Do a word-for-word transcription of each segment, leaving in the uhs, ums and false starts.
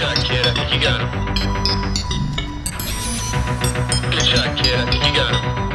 shot, kid. I think you got him. Good shot, kid. I think you got him.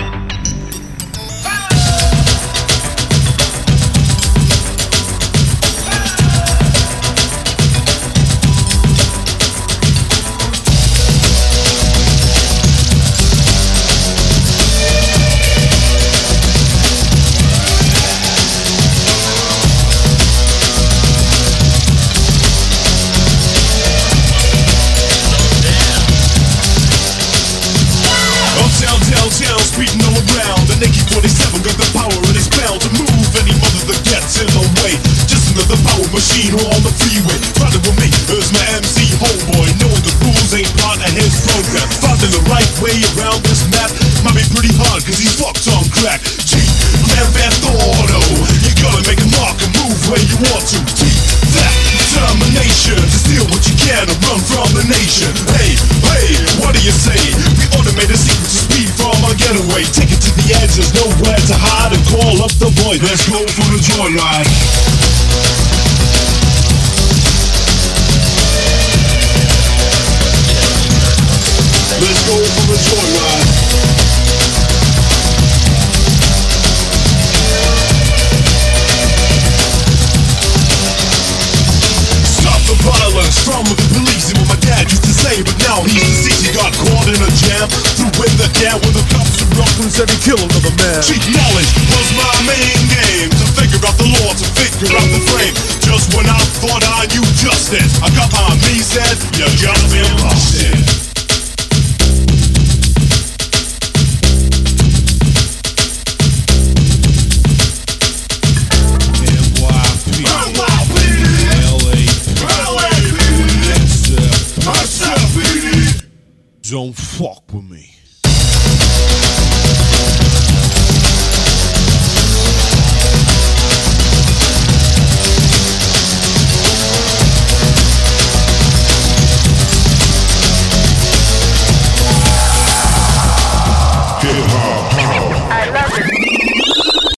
Downtown, speeding all around. The Nike forty-seven got the power and it's bound to move any mother that gets in the way. Just another power machine on the freeway. Riding with me is my M C homeboy, knowing the rules ain't part of his program. Finding the right way around this map might be pretty hard cause he's fucked on crack. G, Grand Theft Auto, you gotta make a mark and move where you want to. T, that determination to steal what you can and run from the nation. Hey, hey, what do you say? We automate a secret to speed from our getaway. Take it to the edge, there's nowhere to hide, and call up the boys. Let's go for the joyride. Let's go for the joyride. Stop the violence from the police, and what my dad used to say, but now he's deceased. He got caught in a jam, threw in the can with the cops and rock and said he killed another man. Cheap knowledge was my main game, to figure out the law, to figure out the frame. Just when I thought I knew justice, I got on me said, you just been busted. Don't fuck with me.